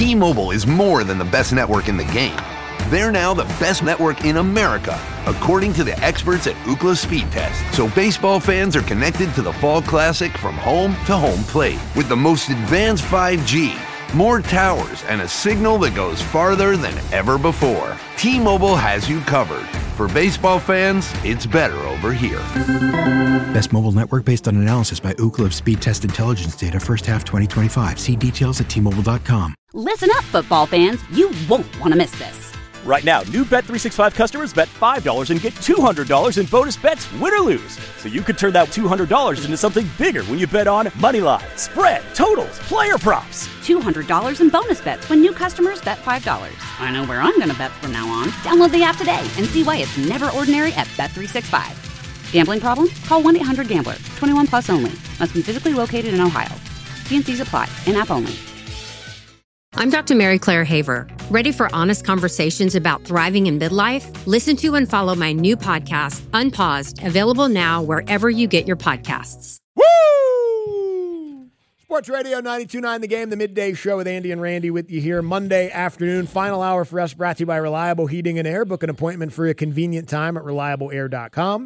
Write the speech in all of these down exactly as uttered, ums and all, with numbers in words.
T-Mobile is more than the best network in the game. They're now the best network in America, according to the experts at Ookla Speed Test. So baseball fans are connected to the Fall Classic from home to home plate with the most advanced five G, more towers, and a signal that goes farther than ever before. T-Mobile has you covered. For baseball fans, it's better over here. Best mobile network based on analysis by Ookla of Speed Test Intelligence data first half twenty twenty-five. See details at T Mobile dot com. Listen up, football fans. You won't want to miss this. Right now, new Bet three sixty-five customers bet five dollars and get two hundred dollars in bonus bets, win or lose. So you could turn that two hundred dollars into something bigger when you bet on moneyline, spread, totals, player props. two hundred dollars in bonus bets when new customers bet five dollars. I know where I'm going to bet from now on. Download the app today and see why it's never ordinary at Bet three sixty-five. Gambling problem? Call one eight hundred gambler. twenty-one plus only. Must be physically located in Ohio. T and C's apply. In-app only. I'm Doctor Mary Claire Haver. Ready for honest conversations about thriving in midlife? Listen to and follow my new podcast, Unpaused, available now wherever you get your podcasts. Woo! Sports Radio ninety-two point nine The Game, the midday show with Andy and Randy with you here Monday afternoon. Final hour for us brought to you by Reliable Heating and Air. Book an appointment for a convenient time at reliable air dot com.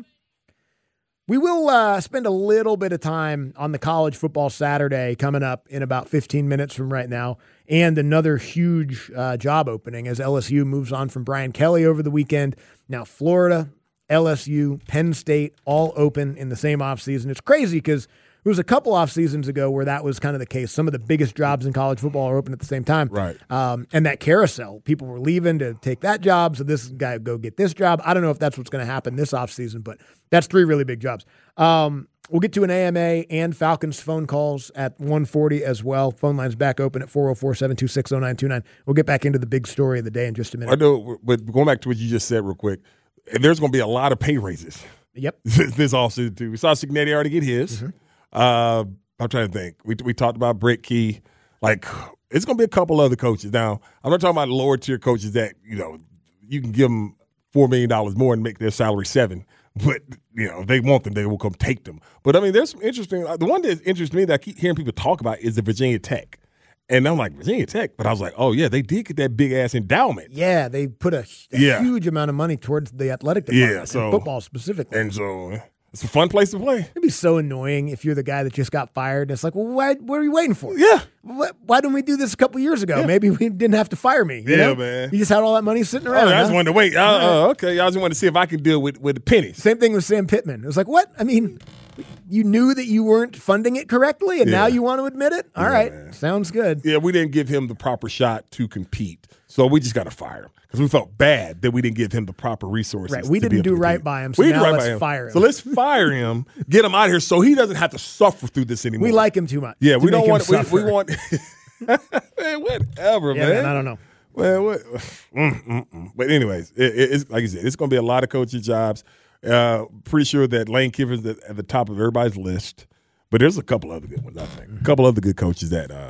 We will uh, spend a little bit of time on the college football Saturday coming up in about fifteen minutes from right now, and another huge uh, job opening as L S U moves on from Brian Kelly over the weekend. Now Florida, L S U, Penn State, all open in the same offseason. It's crazy because it was a couple off seasons ago where that was kind of the case. Some of the biggest jobs in college football are open at the same time. Right. Um, and that carousel, people were leaving to take that job, so this guy would go get this job. I don't know if that's what's going to happen this offseason, but that's three really big jobs. Um, we'll get to an A M A and Falcons phone calls at one forty as well. Phone lines back open at four oh four, seven two six, oh nine two nine. We'll get back into the big story of the day in just a minute. I know, but going back to what you just said real quick, there's going to be a lot of pay raises. Yep. This offseason, too. We saw Signetti already get his. Mm-hmm. Uh, I'm trying to think. We we talked about Brett Key. Like, it's going to be a couple other coaches. Now, I'm not talking about lower tier coaches that, you know, you can give them four million dollars more and make their salary seven. But, you know, if they want them, they will come take them. But, I mean, there's some interesting – the one that interests me that I keep hearing people talk about is the Virginia Tech. And I'm like, Virginia Tech? But I was like, oh, yeah, they did get that big-ass endowment. Yeah, they put a, a yeah. huge amount of money towards the athletic department, yeah, so, and football specifically. And so – it's a fun place to play. It'd be so annoying if you're the guy that just got fired. It's like, well, why, what are you waiting for? Yeah. Why, why didn't we do this a couple years ago? Yeah. Maybe we didn't have to fire me. You yeah, know? man. You just had all that money sitting around. Oh, I huh? just wanted to wait. Uh, uh, okay, I just wanted to see if I could deal with, with the pennies. Same thing with Sam Pittman. It was like, what? I mean, you knew that you weren't funding it correctly, and yeah. now you want to admit it? All yeah, right. Man. Sounds good. Yeah, we didn't give him the proper shot to compete, so we just got to fire him. Because we felt bad that we didn't give him the proper resources. Right, we didn't do right by him, so we now right let's him. fire him. So let's fire him, get him out of here so he doesn't have to suffer through this anymore. We like him too much. Yeah, to we don't want – we, we want – man, whatever, yeah, man. man. I don't know. Well, what, mm, mm, mm. But anyways, it, it's like I said, it's going to be a lot of coaching jobs. Uh, pretty sure that Lane Kiffin's at, at the top of everybody's list. But there's a couple other good ones, I think. Mm-hmm. A couple other good coaches that uh,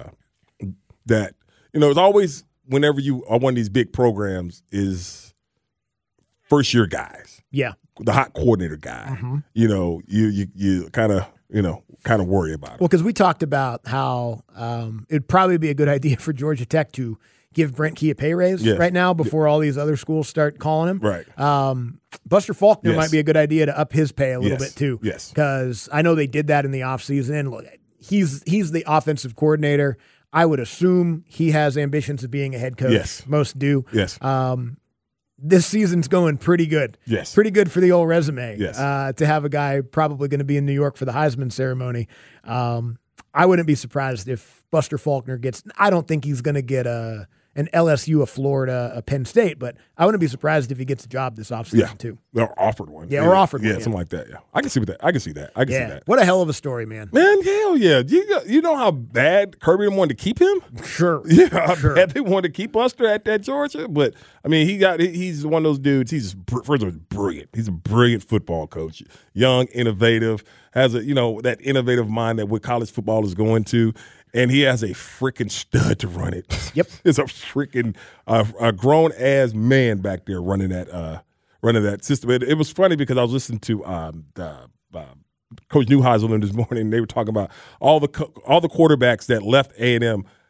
– that, you know, it's always – whenever you are one of these big programs is first-year guys. Yeah. The hot coordinator guy. Mm-hmm. You know, you you, you kind of, you know, kind of worry about it. Well, because we talked about how um, it'd probably be a good idea for Georgia Tech to give Brent Key a pay raise yeah. right now before yeah. all these other schools start calling him. Right. Um, Buster Faulkner yes. might be a good idea to up his pay a little yes. bit too. Yes. Because I know they did that in the offseason. And look, he's he's the offensive coordinator. I would assume he has ambitions of being a head coach. Yes. Most do. Yes. Um, this season's going pretty good. Yes. Pretty good for the old resume. Yes. Uh, to have a guy probably going to be in New York for the Heisman ceremony. Um, I wouldn't be surprised if Buster Faulkner gets – I don't think he's going to get a an L S U, a Florida, a Penn State, but I wouldn't be surprised if he gets a job this offseason yeah. too. Or offered one. Yeah, yeah. or offered yeah, one. Yeah, something like that, yeah. I can see that. I can see that. I can yeah. see that. What a hell of a story, man. Man, hell yeah. You, you know how bad Kirby wanted to keep him? Sure. Yeah, how sure. bad they wanted to keep Buster at that Georgia. But, I mean, he got he's one of those dudes. He's, first of all, brilliant. He's a brilliant football coach. Young, innovative, has a, you know, that innovative mind that what college football is going to. And he has a freaking stud to run it. Yep. It's a freaking uh, a grown-ass man back there running that uh, running that system. It, it was funny because I was listening to um, the, uh, Coach Neuheisel this morning. And they were talking about all the co- all the quarterbacks that left A and M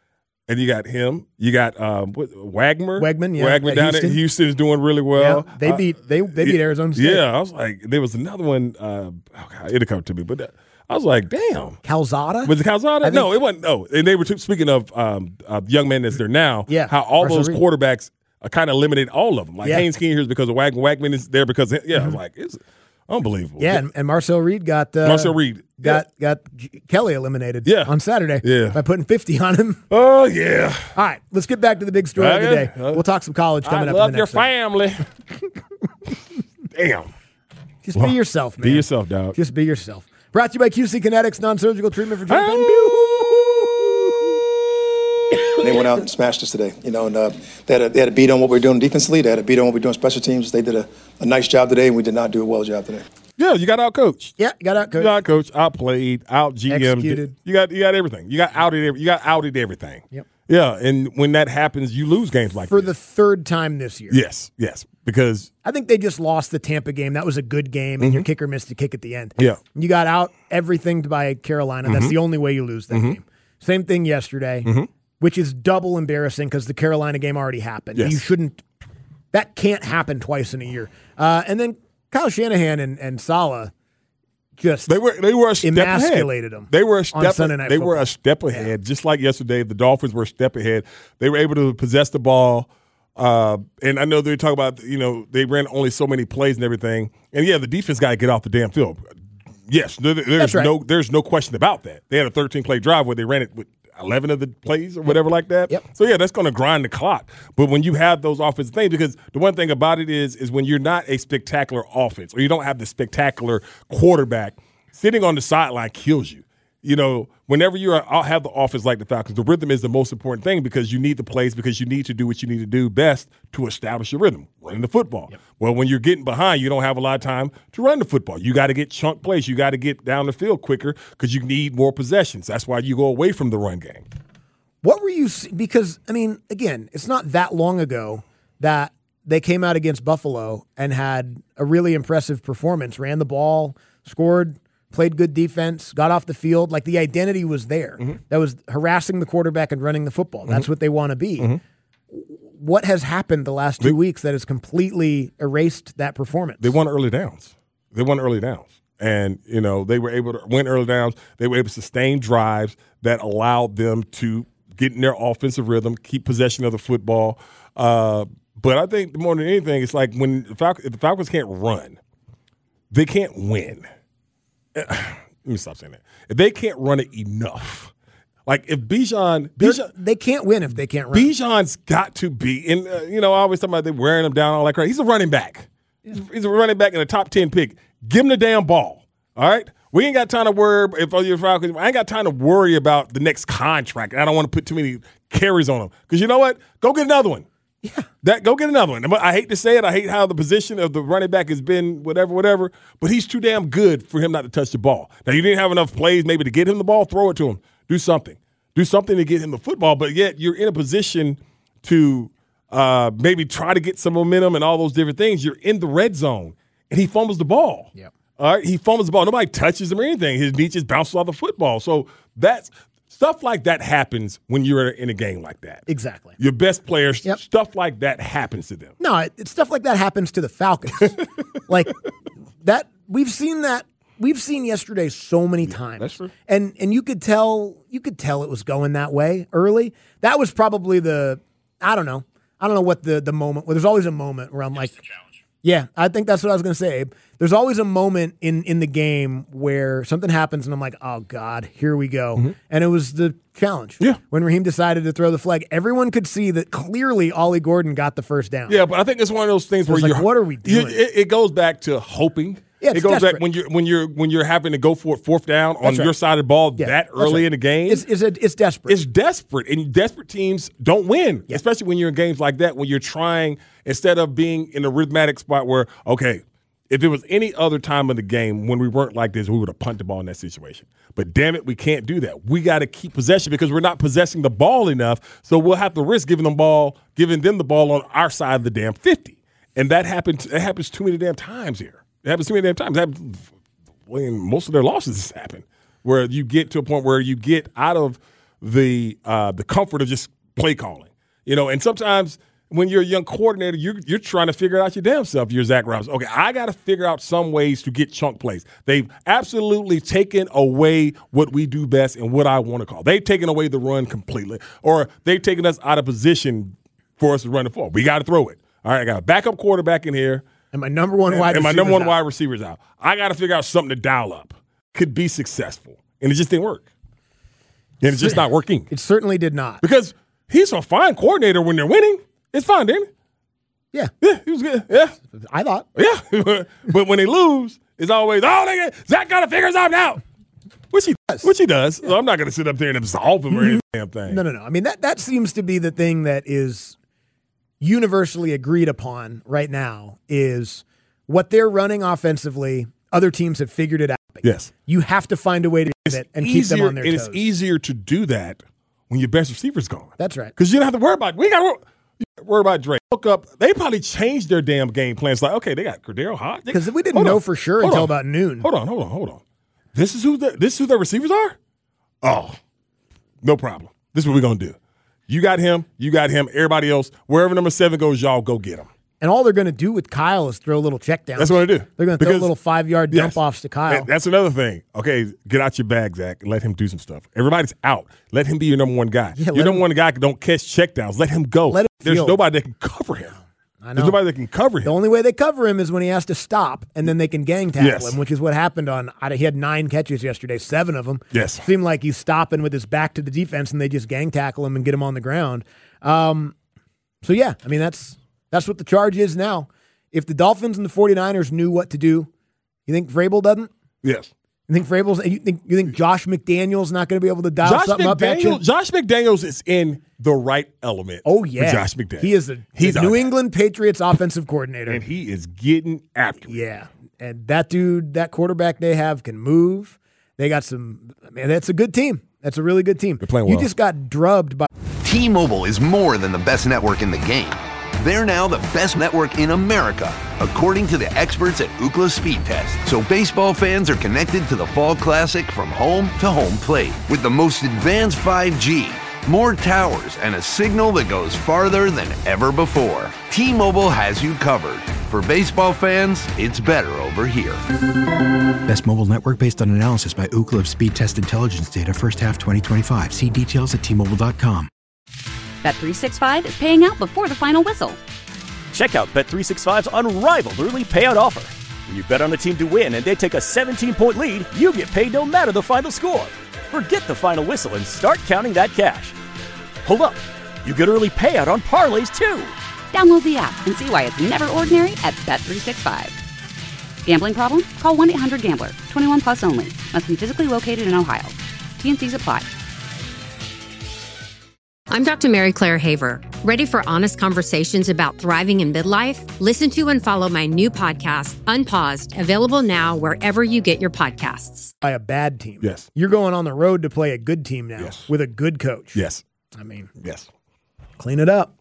And you got him. You got um, what, Wagner. Wegman, yeah. Wagner at down Houston. at Houston is doing really well. Yeah, they beat they they beat uh, Arizona State. Yeah, I was like, there was another one. Uh, oh God, it'll come to me, but that, I was like, damn. Calzada? Was it Calzada? think- No, it wasn't. No, and they were t- speaking of um, uh, young men that's there now. Yeah, how all Marcel those Reed. quarterbacks uh, kind of eliminated all of them. Like Yeah. Haynes King here is because of Wagner. Wagman is there because of, yeah. I was like, it's unbelievable. Yeah, and, and Marcel Reed got uh, Marcel Reed got got G- Kelly eliminated. Yeah. on Saturday. Yeah. by putting fifty on him. Oh yeah. All right, let's get back to the big story of the Okay. day. We'll talk some college coming I up. love in the your next segment. family. Damn. Just be yourself, man. Be yourself, dog. Just be yourself. Brought to you by Q C Kinetics, non-surgical treatment for joint pain. They went out and smashed us today, you know, and uh, they, had a, they had a beat on what we were doing defensively. They had a beat on what we were doing special teams. They did a, a nice job today, and we did not do a well job today. Yeah, you got out coached. Yeah, you got out, coach. You got out coached, outplayed, out G M'd. Executed. You got you got everything. You got outed. every- You got outed everything. Yep. Yeah, and when that happens, you lose games like For this. the third time this year. Yes, yes, because I think they just lost the Tampa game. That was a good game, and your kicker missed a kick at the end. Mm-hmm. Yeah. Mm-hmm. You got out everything by Carolina. That's the only way you lose that game. Same thing yesterday, which is double embarrassing because the Carolina game already happened. Yes. You shouldn't – that can't happen twice in a year. Uh, and then Kyle Shanahan and, and Saleh just they were they were a step emasculated ahead. them They were a on step. Sunday Night they were Football. a step ahead, just like yesterday. The Dolphins were a step ahead. They were able to possess the ball. Uh, and I know they talk about, you know, they ran only so many plays and everything. And yeah, the defense got to get off the damn field. Yes, there, there's That's right. no there's no question about that. They had a thirteen play drive where they ran it with eleven of the plays or whatever like that. Yep. So yeah, that's going to grind the clock. But when you have those offensive things, because the one thing about it is, is when you're not a spectacular offense or you don't have the spectacular quarterback, sitting on the sideline kills you. You know, whenever you are, have the offense like the Falcons, the rhythm is the most important thing because you need the plays, because you need to do what you need to do best to establish your rhythm, running the football. Yep. Well, when you're getting behind, you don't have a lot of time to run the football. You got to get chunk plays. You got to get down the field quicker because you need more possessions. That's why you go away from the run game. What were you – because, I mean, again, it's not that long ago that they came out against Buffalo and had a really impressive performance, ran the ball, scored – played good defense, got off the field. Like the identity was there. Mm-hmm. That was harassing the quarterback and running the football. That's mm-hmm. what they want to be. Mm-hmm. What has happened the last two they, weeks that has completely erased that performance? They won early downs. They won early downs. And, you know, they were able to win early downs. They were able to sustain drives that allowed them to get in their offensive rhythm, keep possession of the football. Uh, but I think more than anything, it's like when the Falcons, if the Falcons can't run, they can't win. Let me stop saying that. If they can't run it enough, like if Bijan, Bijan they can't win if they can't run. Bijan's got to be, and uh, you know, I always talk about they wearing him down all that crap. He's a running back. Yeah. He's a running back in a top ten pick. Give him the damn ball. All right, we ain't got time to worry if you're Falcons. I ain't got time to worry about the next contract. I don't want to put too many carries on him because you know what? Go get another one. Yeah, that go get another one. I hate to say it. I hate how the position of the running back has been whatever, whatever. But he's too damn good for him not to touch the ball. Now, you didn't have enough plays maybe to get him the ball. Throw it to him. Do something. Do something to get him the football. But yet you're in a position to uh, maybe try to get some momentum and all those different things. You're in the red zone, and he fumbles the ball. Yep. All right, he fumbles the ball. Nobody touches him or anything. His knee just bounces off the football. So that's – stuff like that happens when you're in a game like that. Exactly. Your best players, yep. stuff like that happens to them. No, it, it's stuff like that happens to the Falcons. Like that, we've seen that. We've seen yesterday so many times. That's true. And and you could tell you could tell it was going that way early. That was probably the I don't know. I don't know what the the moment. Well, there's always a moment where I'm like, yeah, I think that's what I was going to say. There's always a moment in, in the game where something happens and I'm like, oh, God, here we go. Mm-hmm. And it was the challenge. Yeah. When Raheem decided to throw the flag, everyone could see that clearly Ollie Gordon got the first down. Yeah, but I think it's one of those things where like, you're, what are we doing? You, it, it goes back to hoping. Yeah, it goes desperate. back when you're when you're when you're having to go for it fourth down on that's right. your side of the ball yeah, that early right. in the game. It's it's, a, it's desperate. It's desperate, and desperate teams don't win, yeah. especially when you're in games like that when you're trying instead of being in a rhythmic spot where okay, if it was any other time of the game when we weren't like this, we would have punted the ball in that situation. But damn it, we can't do that. We got to keep possession because we're not possessing the ball enough. So we'll have to risk giving them ball, giving them the ball on our side of the damn fifty, and that happens. It happens too many damn times here. It happens too many damn times. It happens when most of their losses happen, where you get to a point where you get out of the uh, the comfort of just play calling. You know, and sometimes when you're a young coordinator, you're, you're trying to figure out your damn self. You're Zach Robinson. Okay, I got to figure out some ways to get chunk plays. They've absolutely taken away what we do best and what I want to call. They've taken away the run completely, or they've taken us out of position for us to run the ball. We got to throw it. All right, I got a backup quarterback in here. And my number one wide and my number one out. wide receiver's out. I got to figure out something to dial up. Could be successful. And it just didn't work. And it's just not working. It certainly did not. Because he's a fine coordinator when they're winning. It's fine, didn't it? Yeah. Yeah, he was good. Yeah. I thought. Yeah. But when they lose, it's always, oh, they get, Zach got to figure something out. Which he does. Which he does. Yeah. So I'm not going to sit up there and absolve him or any damn thing. No, no, no. I mean, that, that seems to be the thing that is universally agreed upon right now is what they're running offensively, other teams have figured it out. Yes. You have to find a way to do it and easier, keep them on their and toes. it's easier to do that when your best receiver's gone. That's right. Because you don't have to worry about we got to worry about Drake. Look up. They probably changed their damn game plans. Like, okay, they got Cordero Hot. Because we didn't know on. for sure hold until on. about noon. Hold on, hold on, hold on. This is who the, this is who their receivers are? Oh, no problem. This is what we're gonna do. You got him. You got him. Everybody else, wherever number seven goes, y'all go get him. And all they're going to do with Kyle is throw little check downs. That's what they do. They're going to throw little five-yard yes, dump offs to Kyle. That's another thing. Okay, get out your bag, Zach, and let him do some stuff. Everybody's out. Let him be your number one guy. Yeah, your number him, one guy don't catch check downs. Let him go. Let him There's field. nobody that can cover him. I know. There's nobody that can cover him. The only way they cover him is when he has to stop, and then they can gang tackle yes. him, which is what happened on – he had nine catches yesterday, seven of them. Yes. Seemed like he's stopping with his back to the defense, and they just gang tackle him and get him on the ground. Um, so, yeah, I mean, that's that's what the charge is now. If the Dolphins and the 49ers knew what to do, you think Vrabel doesn't? Yes. You think Vrabel's? You think you think Josh McDaniels not going to be able to dial Josh something up at you? Josh McDaniels is in the right element. Oh yeah, for Josh McDaniels. He is a he's New England Patriots offensive coordinator, and he is getting after it. Yeah, and that dude, that quarterback they have can move. They got some. Man, that's a good team. That's a really good team. They're playing you well. just got drubbed by. T-Mobile is more than the best network in the game. They're now the best network in America, according to the experts at Ookla Speed Test. So baseball fans are connected to the Fall Classic from home to home plate with the most advanced five G, more towers, and a signal that goes farther than ever before. T-Mobile has you covered. For baseball fans, it's better over here. Best mobile network based on analysis by Ookla of Speed Test Intelligence data first half twenty twenty-five. See details at T Mobile dot com. Bet three sixty-five is paying out before the final whistle. Check out Bet three sixty-five's unrivaled early payout offer. When you bet on a team to win and they take a seventeen-point lead, you get paid no matter the final score. Forget the final whistle and start counting that cash. Hold up. You get early payout on parlays, too. Download the app and see why it's never ordinary at Bet three sixty-five. Gambling problem? Call one eight hundred gambler. twenty-one plus only. Must be physically located in Ohio. T N Cs apply. I'm Doctor Mary Claire Haver. Ready for honest conversations about thriving in midlife? Listen to and follow my new podcast, Unpaused, available now wherever you get your podcasts. By a bad team. Yes. You're going on the road to play a good team now Yes. with a good coach. Yes. I mean, Yes. clean it up.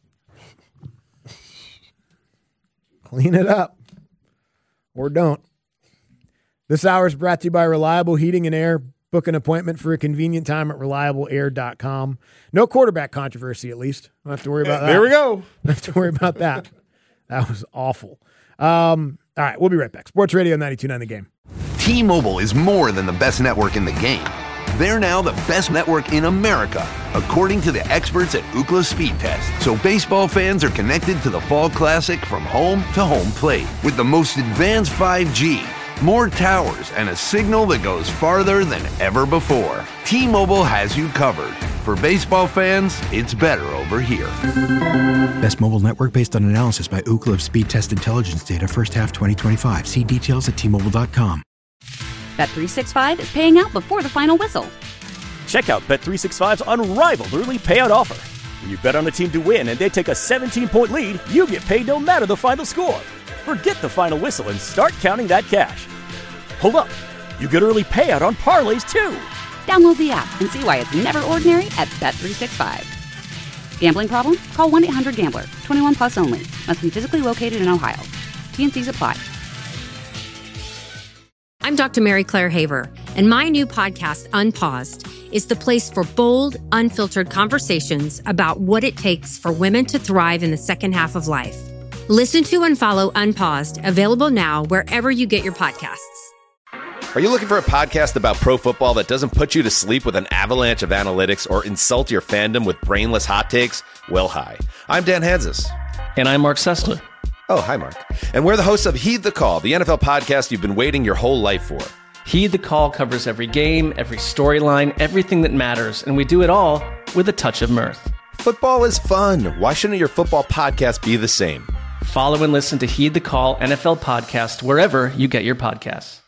Clean it up. Or don't. This hour is brought to you by Reliable Heating and Air. Book an appointment for a convenient time at reliable air dot com. No quarterback controversy, at least. Don't have to worry about that. There we go. Don't have to worry about that. That was awful. Um, all right, we'll be right back. Sports Radio ninety-two point nine The Game. T-Mobile is more than the best network in the game. They're now the best network in America, according to the experts at Ookla Speed Test. So baseball fans are connected to the Fall Classic from home to home plate with the most advanced five G, more towers, and a signal that goes farther than ever before. T-Mobile has you covered. For baseball fans, it's better over here. Best mobile network based on analysis by Ookla of Speed Test Intelligence data first half twenty twenty-five. See details at T Mobile dot com. Bet three sixty-five is paying out before the final whistle. Check out Bet three sixty-five's unrivaled early payout offer. When you bet on a team to win and they take a seventeen-point lead, you get paid no matter the final score. Forget the final whistle and start counting that cash. Hold up. You get early payout on parlays, too. Download the app and see why it's never ordinary at Bet three sixty-five. Gambling problem? Call one eight hundred gambler. twenty-one plus only. Must be physically located in Ohio. T N Cs apply. I'm Doctor Mary Claire Haver, and my new podcast, Unpaused, is the place for bold, unfiltered conversations about what it takes for women to thrive in the second half of life. Listen to and follow Unpaused, available now wherever you get your podcasts. Are you looking for a podcast about pro football that doesn't put you to sleep with an avalanche of analytics or insult your fandom with brainless hot takes? Well, hi. I'm Dan Hanzus. And I'm Mark Sessler. Oh, hi, Mark. And we're the hosts of Heed the Call, the N F L podcast you've been waiting your whole life for. Heed the Call covers every game, every storyline, everything that matters, and we do it all with a touch of mirth. Football is fun. Why shouldn't your football podcast be the same? Follow and listen to Heed the Call N F L podcast wherever you get your podcasts.